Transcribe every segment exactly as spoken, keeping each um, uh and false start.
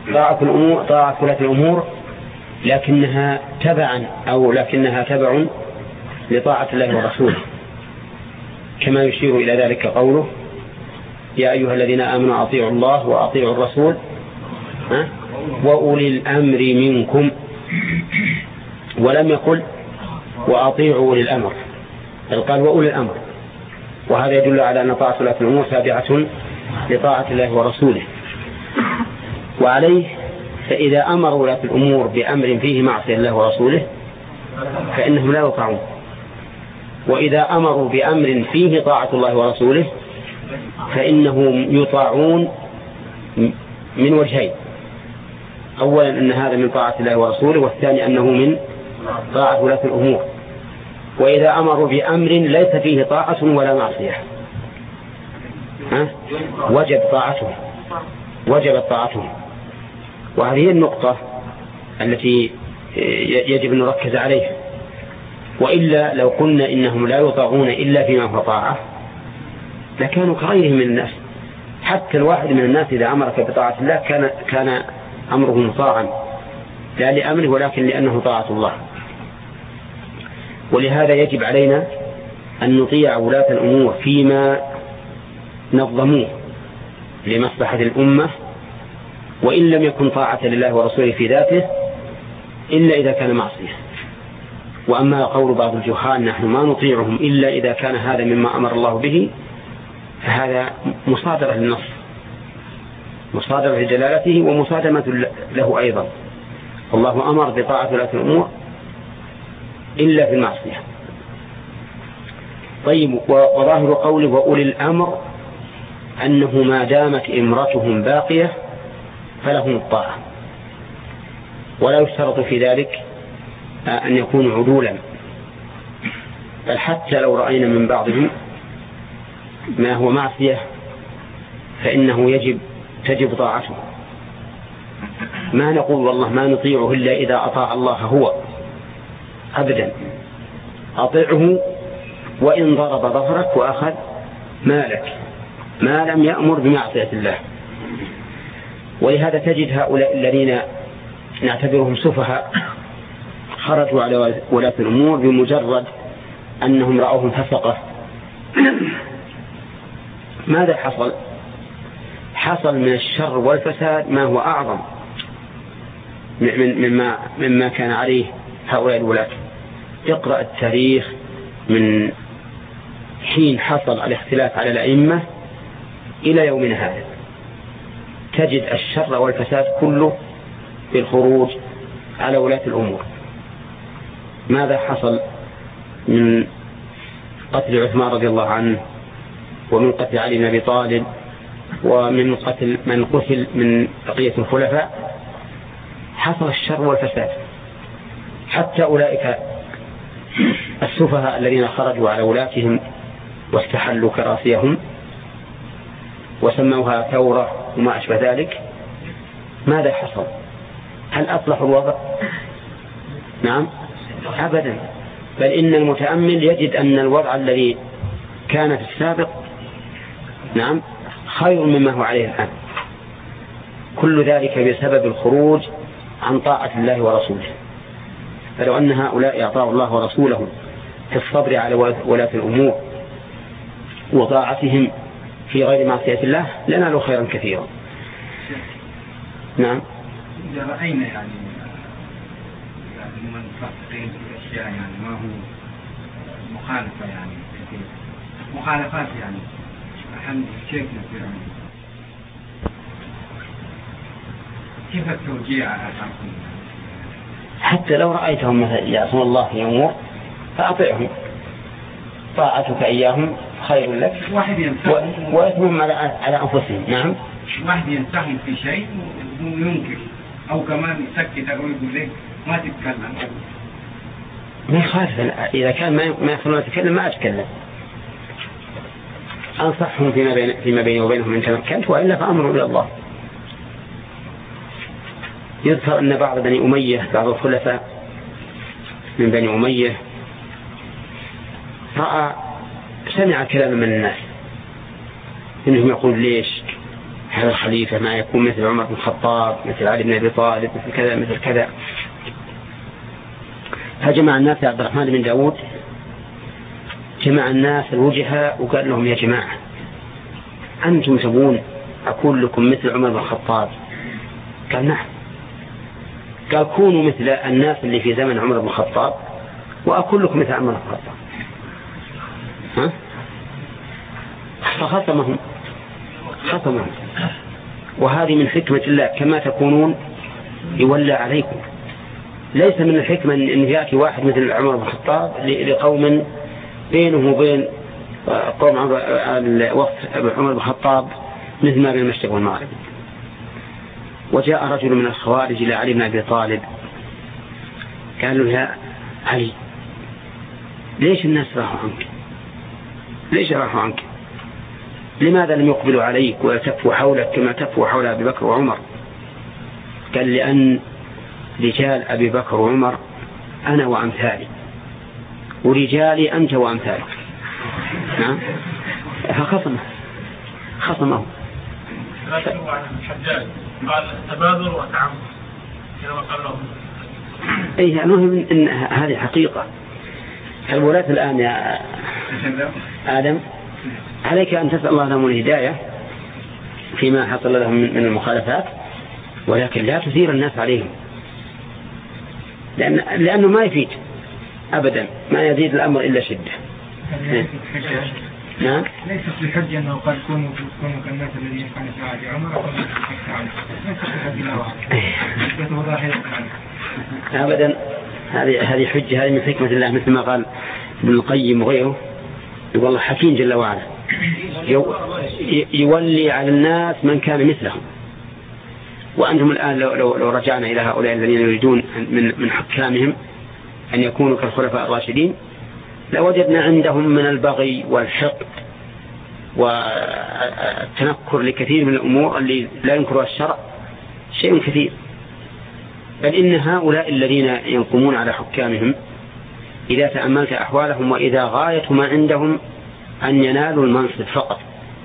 طاعة الأمور طاعة ولاة الأمور لكنها تبعا أو لكنها تبع لطاعة الله ورسوله، كما يشير إلى ذلك قوله يا أيها الذين آمنوا أطيعوا الله وأطيعوا الرسول وأولي الأمر منكم، ولم يقل وأطيعوا أولي الأمر، بل قال وأولي الأمر، وهذا يدل على أن طاعة ولاة الأمور تابعة لطاعة الله ورسوله. وعليه فإذا أمر ولاة الأمور بأمر فيه معصية الله ورسوله فإنهم لا يطاعون، وإذا أمروا بأمر فيه طاعة الله ورسوله فإنهم يطاعون من وجهين: أولا أن هذا من طاعة الله ورسوله، والثاني أنه من طاعة ولاة الأمور. وإذا أمروا بأمر ليس فيه طاعة ولا معصية وجب طاعته وجبت طاعته. وهذه النقطة التي يجب أن نركز عليها، وإلا لو قلنا إنهم لا يطاعون إلا فيما هو طاعة لكانوا كغيرهم من الناس. حتى الواحد من الناس إذا أمرك بطاعة الله كان, كان أمره مطاعا، لا لأمره ولكن لأنه طاعة الله. ولهذا يجب علينا أن نطيع ولاة الأمور فيما نظموه لمصلحة الأمة، وإن لم يكن طاعة لله ورسوله في ذاته إلا إذا كان معصية. وأما قول بعض الجهال نحن ما نطيعهم إلا إذا كان هذا مما أمر الله به فهذا مصادرة للنص، مصادرة لدلالته ومصادمة له أيضا. الله أمر بطاعة ولاة الأمور إلا في المعصية. طيب، وظاهر قوله وأولي الأمر أنه ما دامت إمرتهم باقية فلهم الطاعة، ولا يشترط في ذلك أن يكونوا عدولا، بل حتى لو رأينا من بعضهم ما هو معصية فإنه يجب تجب طاعته. ما نقول والله ما نطيعه إلا إذا أطاع الله هو، أبدا، أطيعه وإن ضرب ظهرك وأخذ مالك ما لم يأمر بمعصية الله. ولهذا تجد هؤلاء الذين نعتبرهم سفهاء خرجوا على ولاة الأمور بمجرد أنهم رأوهم فسقة. ماذا حصل؟ حصل من الشر والفساد ما هو أعظم مما, مما كان عليه هؤلاء الولاة. اقرأ التاريخ من حين حصل الاختلاف على الأئمة إلى يومنا هذا، تجد الشر والفساد كله بالخروج على ولاة الأمور. ماذا حصل من قتل عثمان رضي الله عنه، ومن قتل علي بن أبي طالب، ومن قتل من قتل من بقية الخلفاء؟ حصل الشر والفساد. حتى أولئك السفهاء الذين خرجوا على ولاتهم واستحلوا كراسيهم وسموها ثورة وما أشبه ذلك، ماذا حصل؟ هل أصلحوا الوضع؟ نعم أبدا، بل إن المتأمل يجد أن الوضع الذي كان في السابق نعم خير مما هو عليه الآن. كل ذلك بسبب الخروج عن طاعة الله ورسوله. فلو أن هؤلاء أطاعوا الله ورسوله في الصبر على ولاة الأمور وطاعتهم في غير معصية الله لنالوا خيرا كثيرا. نعم. إذا رأينا يعني من فقطين في أشياء يعني ما هو مخالفة يعني مخالفات يعني أحد شيخنا في رمضان، كيف التوجيه على حقهم؟ حتى لو رأيتهم مثلا يعصون الله في أمور فأطيعهم، طاعتك إياهم خير لك وإثمهم على على أنفسهم. نعم. واحد ينصحهم في شيء وينكر أو كمان يسكت أو يقول لك ما تتكلم، ما يخالف. إذا كان ما ما يخلون يتكلم ما أتكلم، أنصحهم فيما بين فيما بيني وبينهم إن تمكنت، وإلا فأمر إلى الله. يذكر أن بعض بني أمية بعض الخلفاء من بني أمية رأى سمع كلاما من الناس إنهم يقول ليش هذا الخليفة ما يكون مثل عمر بن الخطاب، مثل علي بن أبي طالب، مثل كذا مثل كذا. فجمع الناس عبد الرحمن بن داود، جمع الناس الوجهاء وقال لهم يا جماعة أنتم تبون أكون لكم مثل عمر بن الخطاب؟ قال نعم. قال كونوا مثل الناس اللي في زمن عمر بن الخطاب وأكون لكم مثل عمر بن الخطاب. ها؟ فخصمهم خصمهم وهذه من حكمة الله، كما تكونون يولى عليكم. ليس من الحكمة أن يأتي واحد مثل عمر بن الخطاب لقوم بينه وبين قوم وقت عمر بن الخطاب مثل ما بين المشرق والمغرب. وجاء رجل من الخوارج إلى علي بن أبي طالب قال له يا علي ليش الناس راحوا عنك؟ ليش راحوا عنك؟ لماذا لم يقبلوا عليك وتفوا حولك كما تفوا حول أبي بكر وعمر؟ قال لأن رجال أبي بكر وعمر أنا وأمثالي، ورجالي أنت وأمثالك. نعم. فخصمه خصمه رسلوا عن الحجاج قال تبادر وتعمد كما قال لهم. أي المهم إن هذه حقيقة. الولاة الآن يا آدم عليك أن تسأل الله لهم الهداية فيما حصل لهم من المخالفات، ولكن لا تثير الناس عليهم، لأن لأنه ما يفيد أبدا، ما يزيد الأمر إلا شدة. نعم. ليست الحجة أنه قد كونوا كونوا كالناس الذين كانوا في عهد عمر أبدا. هذه هذه حجة، هذه من حكمة الله، مثل ما قال ابن القيم وغيره، يقول الله حكيم جل وعلا يولي على الناس من كان مثلهم. وأنتم الآن لو, لو, لو رجعنا إلى هؤلاء الذين يريدون من, من حكامهم أن يكونوا كالخلفاء الراشدين لوجدنا عندهم من البغي والحقد والتنكر لكثير من الأمور اللي لا ينكرها الشرع شيء كثير. بل إن هؤلاء الذين ينقمون على حكامهم إذا تأملت أحوالهم وإذا غاية ما عندهم أن ينالوا المنصب فقط،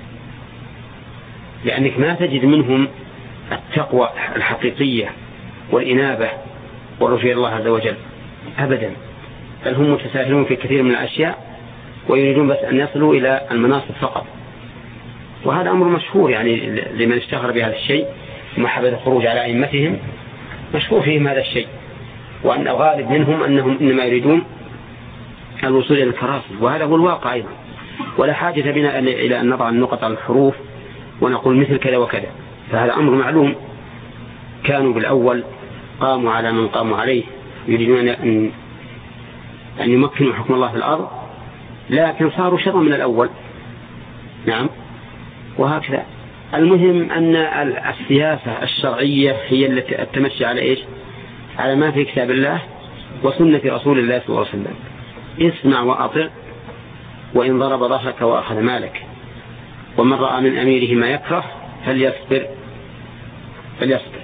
لأنك ما تجد منهم التقوى الحقيقية والإنابة ورجاء الله عز وجل أبدا، بل هم متساهلون في كثير من الأشياء ويريدون بس أن يصلوا إلى المناصب فقط. وهذا أمر مشهور يعني لمن اشتهر بهذا الشيء ومحبة الخروج على أئمتهم، مشهور فيهم هذا الشيء، وأن الغالب منهم أنهم إنما يريدون الوصول إلى الكراسي، وهذا هو الواقع أيضا. ولا حاجة بنا إلى أن نضع النقط على الحروف ونقول مثل كذا وكذا، فهذا أمر معلوم. كانوا بالأول قاموا على من قاموا عليه، يريدون أن أن يمكنوا حكم الله في الأرض، لكن صاروا شر من الأول. نعم. وهكذا المهم أن السياسة الشرعية هي التي تمشي على إيش؟ على ما في كتاب الله وسنة رسول الله صلى الله عليه وسلم. اسمع وأطع، وإن ضرب ظهرك وأخذ مالك، ومن رأى من أميره ما يكره فليصبر فليصبر.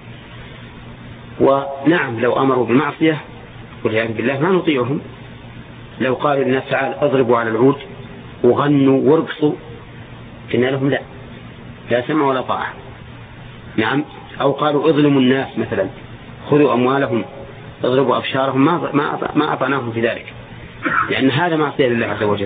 ونعم لو أمروا بالمعصية والعياذ بالله ما نطيعهم. لو قالوا للناس تعال اضربوا على العود وغنوا وارقصوا قلنا لهم لا، لا سمع ولا طاعة. نعم. أو قالوا اظلموا الناس مثلا، خذوا أموالهم اضربوا أبشارهم، ما ما ما أطعناهم في ذلك، لأن هذا معصية لله عز وجل.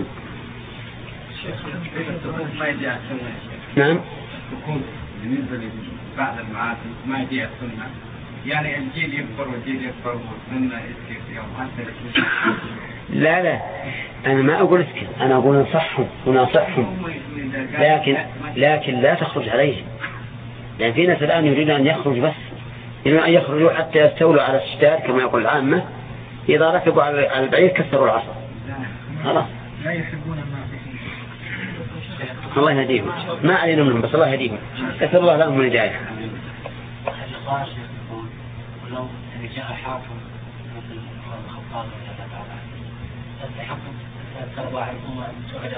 نعم. بالنسبة لبعض المعاصي ما يجي السنة، يعني الجيل يكبر والجيل يكبر والسنة يسكت يوم حتى. لا لا أنا ما أقول اسكت، أنا أقول نصحهم ونصحهم، لكن لكن لا تخرج عليهم، لأن في ناس الآن يريدون أن يخرج بس، يريدون أن يخرجوا حتى يستولوا على الشتات كما يقول العامة، إذا ركبوا على البعير كسروا العصا خلاص. لا يحبون ما الله يهديهم، ما علينا منهم بس الله يهديهم، أسأل الله لهم الهداية. ولو جاء حاكم مثل الخطاب تستحق ترضى الأمة أن تعدم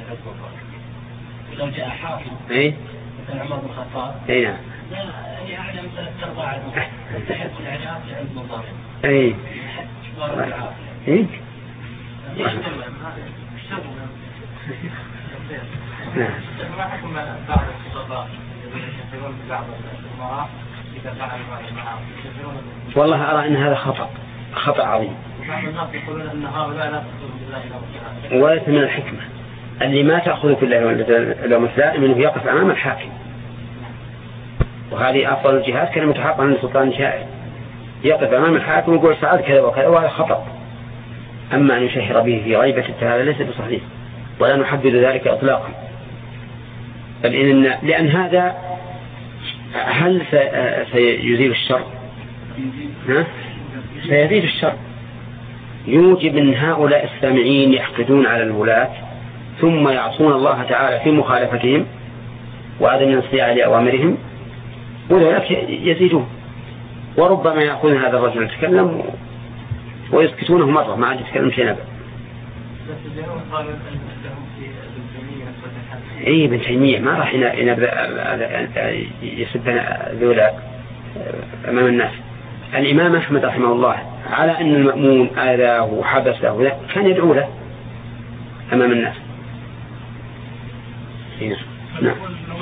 ولو جاء حاكم إيه مثل عمر بن الخطاب إيه نعم لا يعلم ترضى الأمة تستحق العداء لعند مظالم إيه إيه ما حكم بعض الخطباء والله أرى أن هذا خطأ خطأ عظيم، وليس من الحكمة. اللي ما تأخذ في الله لو مثلا منه يقف أمام الحاكم، وهذه أفضل الجهاد كان متحقا من سلطان شائع، يقف أمام الحاكم ويقول سعاد كذا وكذا، وهذا خطأ. أما أن يشهر به في غيبة هذا ليس بصحيح، ولا نحدد ذلك إطلاقا. بل إن لأن هذا هل سيزيل الشر؟ ها؟ سيزيد الشر، يوجب من هؤلاء السامعين يحقدون على الولاة ثم يعصون الله تعالى في مخالفتهم وعدم الانصياع لأوامرهم، وذلك يزيدون. وربما يأخذون هذا الرجل يتكلم ويسكتونه مرة ما عاد يتكلم شيء نبأ. اي ابن تيمية ما راح يسبنا ذولا امام الناس. الامام احمد رحمه الله على ان المأمون آذاه وحبسه كان يدعو له امام الناس. نعم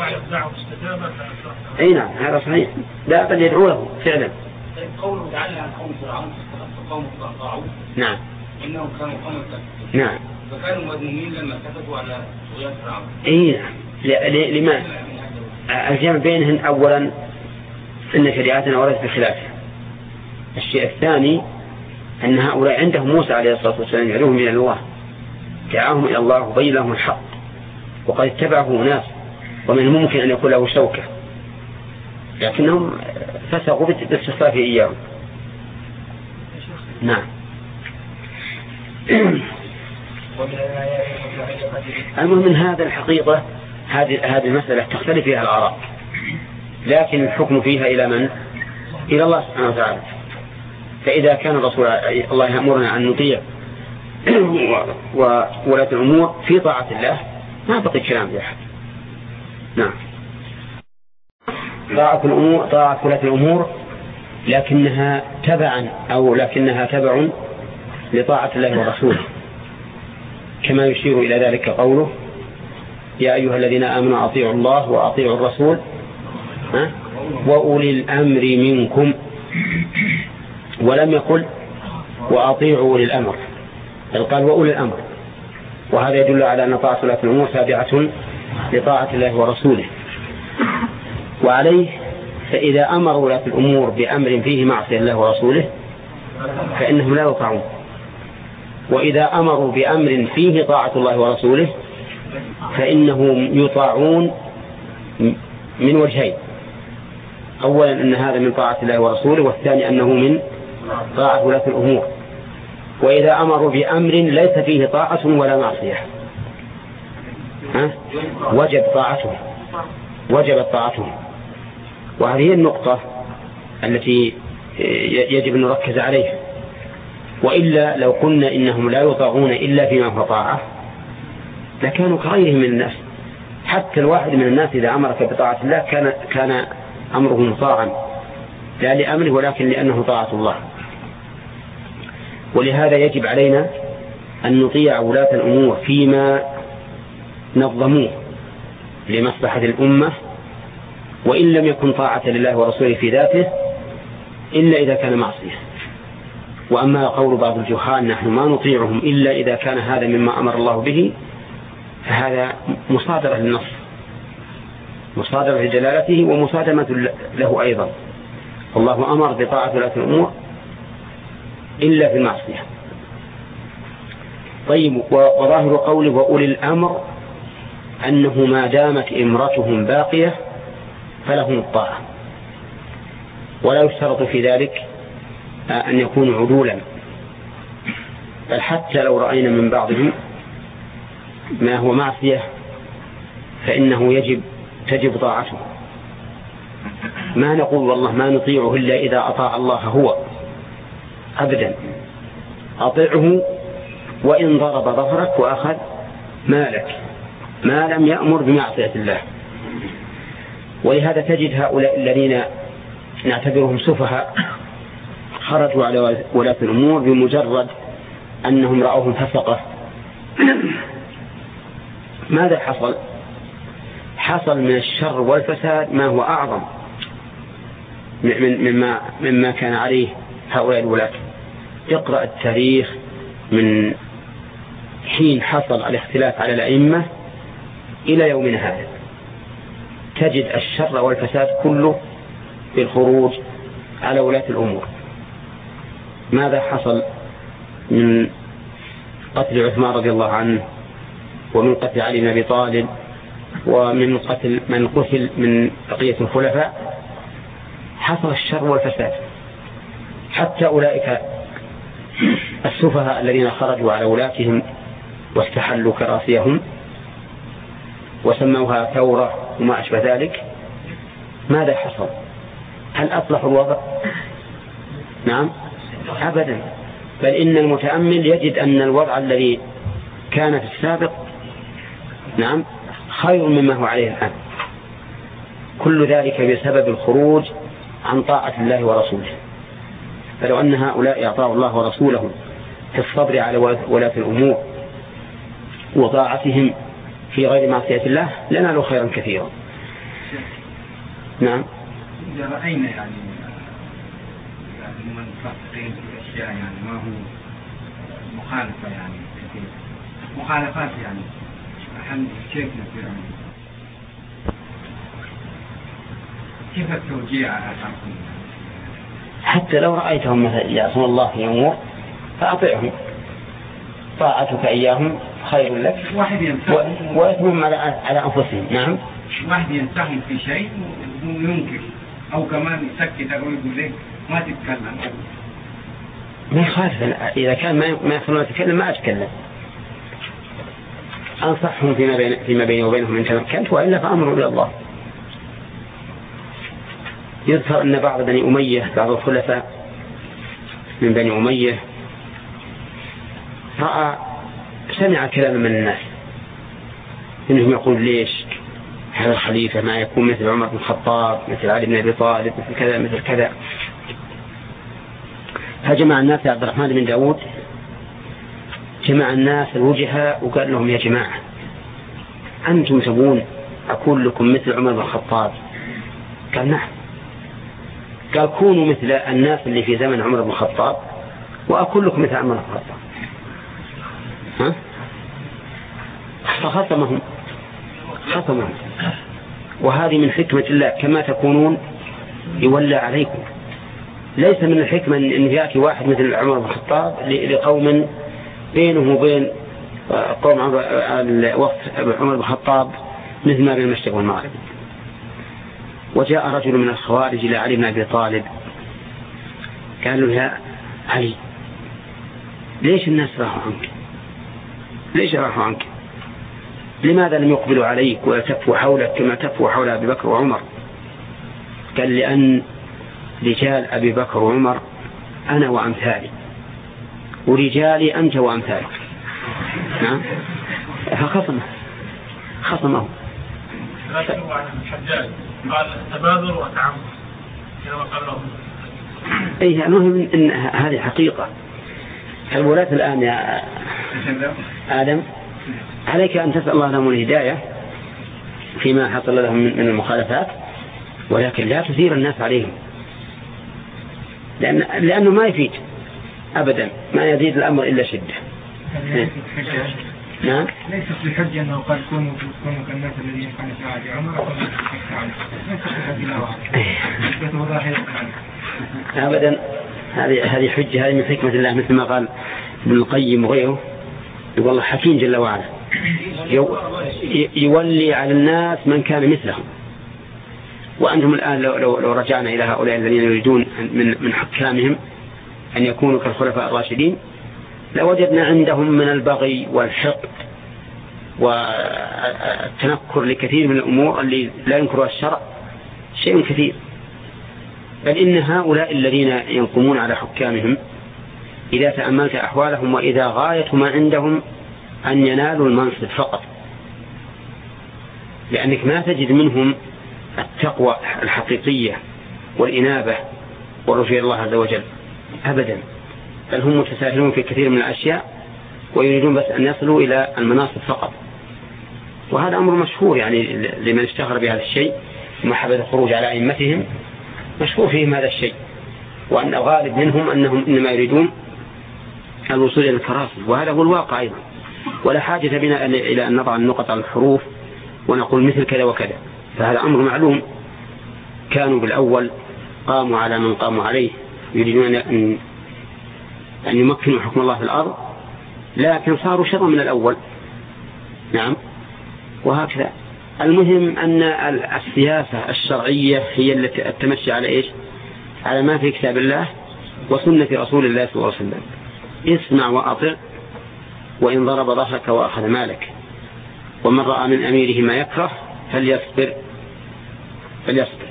اي نعم هذا صحيح، لا بل يدعو له فعلا. قوله تعالى عن قوم فرعون قوم طاعون، نعم انهم كانوا قوم كافرين، نعم فكانوا مذمومين لما كتبوا على طغيان فرعون. اي نعم. لماذا؟ الجمع بينهم اولا ان شريعتنا وردت بخلافه. الشيء الثاني ان هؤلاء عندهم موسى عليه الصلاه والسلام يدعوهم الى الله، دعاهم الى الله وبين لهم الحق، وقد اتبعه ناس ومن الممكن ان يكون له شوكه، لكنهم فسقوا باستخفافه اياهم. نعم. المهم من هذا الحقيقة هذه هذه المسألة تختلف فيها الآراء، لكن الحكم فيها إلى من؟ إلى الله سبحانه وتعالى. فإذا كان الرسول الله يأمرنا أن نطيع وولاة الأمور في طاعة الله ما بقي كلام لأحد. نعم. طاعة الأمور طاعة ولاة الأمور لكنها تبعا أو لكنها تبع لطاعة الله ورسوله، كما يشير إلى ذلك قوله يا أيها الذين آمنوا أطيعوا الله وأطيعوا الرسول وأولي الأمر منكم، ولم يقل وأطيعوا أولي الأمر، بل قال وأولي الأمر، وهذا يدل على أن طاعة ولاة الأمور تابعة لطاعة الله ورسوله. وعليه فإذا أمر ولاة الأمور بأمر فيه معصية الله ورسوله فإنهم لا يطاعون، وإذا أمروا بأمر فيه طاعة الله ورسوله فإنهم يطاعون من وجهين: أولا أن هذا من طاعة الله ورسوله، والثاني أنه من طاعة ولاة الأمور. وإذا أمروا بأمر ليس فيه طاعة ولا معصية وجب طاعته وجبت طاعته. وهذه النقطة التي يجب أن نركز عليها، وإلا لو قلنا إنهم لا يطاعون إلا فيما هو طاعة لكانوا كغيرهم من الناس. حتى الواحد من الناس إذا أمرك بطاعة الله كان كان أمره مطاعا لا لأمره ولكن لأنه طاعة الله. ولهذا يجب علينا أن نطيع ولاة الأمور فيما نظموه لمصلحة الأمة، وإن لم يكن طاعة لله ورسوله في ذاته إلا إذا كان معصية. وأما قول بعض الجهال نحن ما نطيعهم إلا إذا كان هذا مما أمر الله به فهذا مصادرة للنص، مصادرة لجلالته ومصادمة له أيضا. الله أمر بطاعة ولاة الأمور إلا في المعصية. طيب، وظاهر قوله وأولي الأمر أنه ما دامت إمرتهم باقية فلهم الطاعة، ولا يشترط في ذلك أن يكونوا عدولا، بل حتى لو رأينا من بعضهم ما هو معصية فإنه يجب تجب طاعته. ما نقول والله ما نطيعه إلا إذا أطاع الله هو، أبدا، أطيعه وإن ضرب ظهرك وأخذ مالك ما لم يأمر بمعصية الله. ولهذا تجد هؤلاء الذين نعتبرهم سفهاء خرجوا على ولاة الأمور بمجرد أنهم رأوهم فسقة. ماذا حصل؟ حصل من الشر والفساد ما هو أعظم مما, مما كان عليه هؤلاء الولاة. اقرأ التاريخ من حين حصل الاختلاف على الأئمة إلى يومنا هذا، تجد الشر والفساد كله بالخروج على ولاة الأمور. ماذا حصل من قتل عثمان رضي الله عنه، ومن قتل علي بن أبي طالب، ومن قتل من قتل من بقية الخلفاء؟ حصل الشر والفساد. حتى أولئك السفهاء الذين خرجوا على ولاتهم واستحلوا كراسيهم وسموها ثورة وما أشبه ذلك، ماذا حصل؟ هل أصلحوا الوضع؟ نعم أبدا، بل إن المتأمل يجد أن الوضع الذي كان في السابق نعم خير مما هو عليه الآن. كل ذلك بسبب الخروج عن طاعة الله ورسوله. فلو أن هؤلاء أطاعوا الله ورسوله في الصبر على ولاة الأمور وطاعتهم في غير معصية الله لنالوا خيرا كثيرا. نعم. إذا رأينا يعني المنفقين في أشياء يعني ما هو مخالفة يعني كثير مخالفات يعني أهم شيخنا في العمل، كيف التوجيه على أساسهم؟ حتى لو رأيتهم مثلا يعصون الله في أمور فأطيعهم، طاعتك إياهم خير لك وإثمهم على على أنفسهم. نعم. واحد ينتهم في شيء وينكر أو كمان يسكت أو يقول لك ما تتكلم، ما يخالف. إذا كان ما يخلون يتكلم ما أتكلم، أنصحهم فيما بين فيما بيني وبينهم إن تمكنت، وإلا فأمر إلى الله. يذكر أن بعض بني أمية، بعض الخلفاء من بني أمية رأى سمع كلام من الناس إنهم يقول ليش هذا الخليفة ما يكون مثل عمر بن الخطاب، مثل علي بن أبي طالب، مثل كذا مثل كذا. فجمع الناس عبد الرحمن بن داود، جمع الناس الوجهاء وقال لهم يا جماعة أنتم تبون أكون لكم مثل عمر بن الخطاب؟ قال نعم. قال كونوا مثل الناس اللي في زمن عمر بن الخطاب وأكون لكم مثل عمر بن الخطاب. ها؟ فخصمهم خصمهم وهذه من حكمة الله، كما تكونون يولى عليكم. ليس من الحكمة أن يأتي واحد مثل عمر بن الخطاب لقوم بينه وبين قوم وقت عمر بن الخطاب مثل ما بين المشرق والمغرب. وجاء رجل من الخوارج إلى علي بن أبي طالب قال له يا علي ليش الناس راحوا عنك؟ ليش راحوا عنك؟ لماذا لم يقبلوا عليك وتفوا حولك كما تفوا حول أبي بكر وعمر؟ قال لأن رجال أبي بكر وعمر أنا وأمثالي، ورجالي أنت وأمثالك. نعم. فخصمه خصمه رسلوا عن الحجاج قال تبادل وتعمد كما قال لهم. أي المهم إن هذه حقيقة. الولاة الآن يا آدم عليك أن تسأل الله لهم الهداية فيما حصل لهم من المخالفات، ولكن لا تثير الناس عليهم، لأن لأنه ما يفيد أبدا، ما يزيد الأمر إلا شدة. نعم. ليست بحجة أنه قال كونوا كونوا كالناس الذين كانوا في عهد عمر أبدا. هذه هذه حجة، هذه من حكمة الله، مثل ما قال ابن القيم وغيره، يقول الله حكيم جل وعلا يولي على الناس من كان مثلهم. وأنتم الآن لو, لو, لو رجعنا إلى هؤلاء الذين يريدون من, من حكامهم أن يكونوا كالخلفاء الراشدين لوجدنا عندهم من البغي والحقد والتنكر لكثير من الأمور اللي لا ينكرها الشرع شيء كثير. بل إن هؤلاء الذين ينقمون على حكامهم إذا تأملت أحوالهم وإذا غاية ما عندهم أن ينالوا المنصب فقط، لأنك ما تجد منهم التقوى الحقيقية والإنابة والرجوع الله عز وجل أبدا، بل هم متساهلون في كثير من الأشياء ويريدون بس أن يصلوا إلى المناصب فقط. وهذا أمر مشهور يعني لمن اشتهر بهذا الشيء محبة الخروج على أئمتهم، مشهور فيهم هذا الشيء، وأن الغالب منهم أنهم إنما يريدون الوصول إلى الكراسي، وهذا هو الواقع أيضا. ولا حاجة بنا إلى أن نضع النقط على الحروف ونقول مثل كذا وكذا، فهذا أمر معلوم. كانوا بالأول قاموا على من قاموا عليه، يريدون أن أن يمكنوا حكم الله في الأرض، لكن صاروا شرا من الأول. نعم، وهكذا. المهم أن السياسة الشرعية هي التي تمشي على إيش؟ على ما في كتاب الله وسنة رسول الله صلى الله عليه وسلم. اسمع وأطع، وإن ضرب ظهرك وأخذ مالك، ومن رأى من أميره ما يكره فليصبر فليصبر.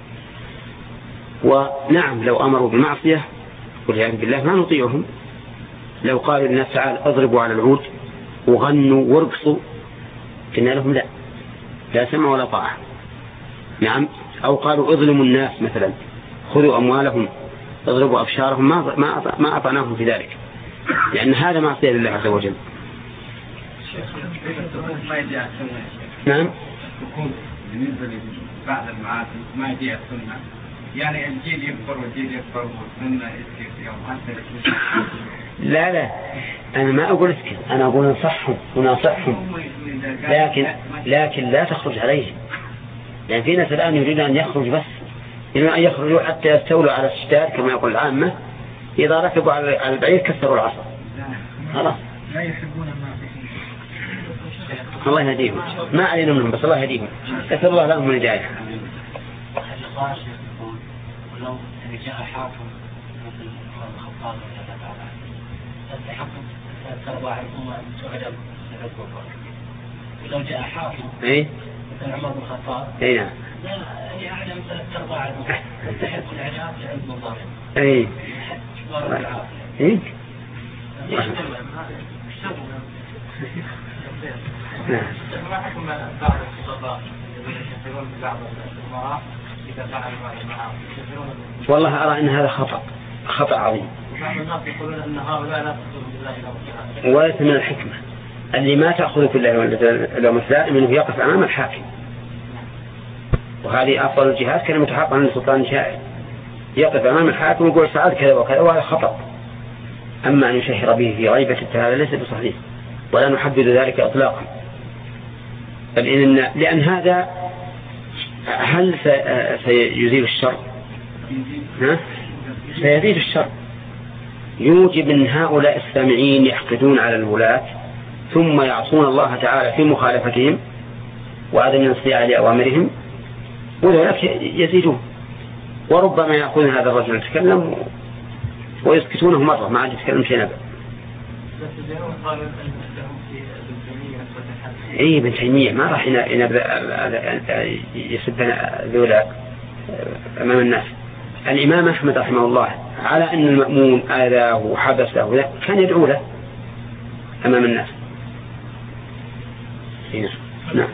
ونعم، لو أمروا بمعصية والعياذ بالله ما نطيعهم. لو قالوا للناس تعال اضربوا على العود وغنوا وارقصوا، قلنا لهم لا، لا سمع ولا طاعة. نعم. أو قالوا اظلموا الناس مثلا، خذوا أموالهم اضربوا أبشارهم، ما ما ما أطعناهم في ذلك، لأن هذا معصية لله عز وجل. نعم. بالنسبة لبعض المعاصي ما يجي السنة، يعني الجيل يكبر والجيل يكبر والسنة يسكت يوم حتى. لا لا، أنا ما أقول اسكت، أنا أقول نصحهم ونصحهم، لكن لكن لا تخرج عليهم. لأن في ناس الآن يريدون أن يخرج، بس يريدون أن يخرجوا حتى يستولوا على الشتات كما يقول العامة، إذا ركبوا على البعير كسروا العصا. خلاص. لا يحبون ما الله يهديهم، ما علينا منهم، بس الله يهديهم، أسأل الله لهم الهداية. ولو جاء حاكم مثل الخطاب تستحق تربع الأمة أن تعدم ولو جاء حاكم إيه مثل عمر بن الخطاب إيه نعم لا يعلم تربع الأمة تستحق العدام لعلم الظالم. إيه إيه ما حكم بعض الخطباء يشهرون ببعض الأمراء إذا فعلوا معهم؟ والله أرى أن هذا خطأ خطأ عظيم، وليس من الحكمة. اللي ما تأخذ في الله اليوم الثاني منه يقف أمام الحاكم، وهذه أفضل الجهات كان متحقا من سلطان شائع، يقف أمام الحاكم ويقول سعاد كذا وكذا، وهذا خطأ. أما أن يشهر به في غيبة هذا ليس بصحيح، ولا نحدد ذلك إطلاقا. بل إن لأن هذا هل سيزيل الشر؟ ها؟ سيزيد الشر، يوجب من هؤلاء السامعين يحقدون على الولاة ثم يعصون الله تعالى في مخالفتهم وعدم الانصياع لأوامرهم، وذلك يزيدون. وربما يأخذون هذا الرجل يتكلم ويسكتونه مرة ما عاد يتكلم شيء نبأ. اي ابن تيمية ما راح يسبنا ذولا امام الناس. الامام احمد رحمه الله على ان المأمون آذاه وحبسه كان يدعو له امام الناس. نعم.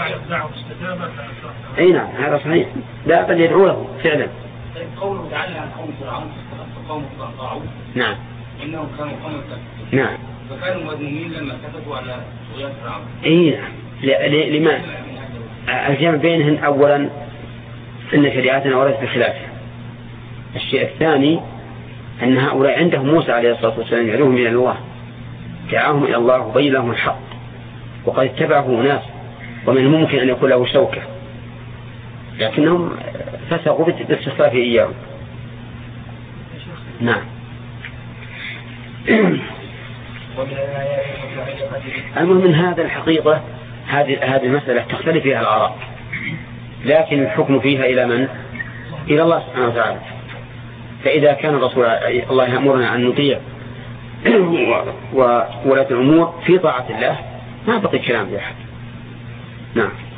اي نعم هذا صحيح، لا بل يدعو له فعلا. قوله تعالى عن قوم فرعون قوم طاعون، نعم انهم كانوا قوم كافرين، نعم فكانوا مذمومين لما كتبوا على طغيان فرعون. اي نعم. لماذا؟ الجمع بينهن اولا ان شريعتنا وردت بخلافه. الشيء الثاني ان هؤلاء عندهم موسى عليه الصلاه والسلام يدعوهم الى الله، دعاهم الى الله وبين لهم الحق، وقد اتبعه ناس ومن الممكن ان يكون له شوكه، لكنهم فسقوا باستخفافه اياهم. نعم. المهم من هذا الحقيقة هذه هذه المسألة تختلف فيها الآراء، لكن الحكم فيها إلى من؟ إلى الله سبحانه وتعالى. فإذا كان الرسول الله يأمرنا أن نطيع وولاة الأمور في طاعة الله ما بقي كلام لأحد. نعم.